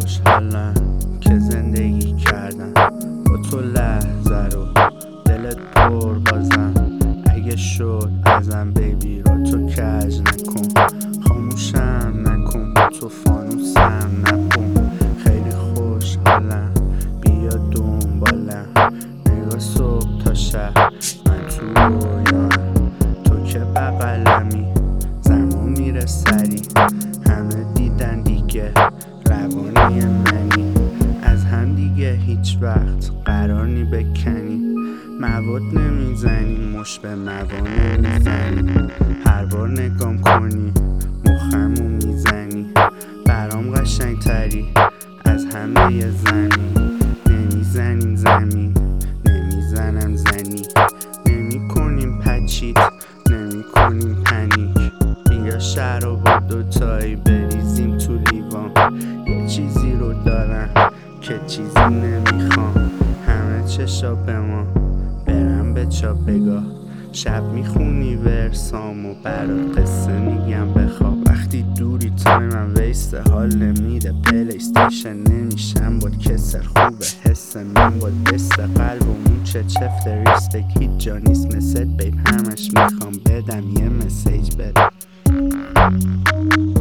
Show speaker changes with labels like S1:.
S1: خوشحالم که زندگی کردم با تو لحظه رو دلت پر بازم. اگه شد ازم بیبی رو تو کج نکن، خاموشم نکن، با تو فانوسم نکن. خیلی خوشحالم بیا دنبالم، نگاه صبح تا شب من تو رویام. تو که بغلمی زمان میره سری، همه دیدن دیگه روانی منی. از هم دیگه هیچ وقت قرار نی بکنی، مواد نمیزنی مش به موانه میزنی. هر بار نگام کنی مخمو میزنی، برام قشنگ تری از همه زنی. نمیزنیم زمین نمیزنم زنی، نمی کنیم پچیت نمی کنیم پنیک. بیا شهر رو با دوتایی بریزیم تو لیوان، یه چیزی رو دارم که چیزی نمیخوام. همه چشا به ما برم به چاپ بگاه، شب میخونی ورسامو برات قصه میگم بخواب. وقتی دوری تایمم ویسته، حال نمیده پلیستیشن نمیشم باد کسر خوبه حس من باد بست قلبمون چه چفت ریسپک هیچ جا نیست مثل بیب. همش میخوام بدم یه مسیج بده.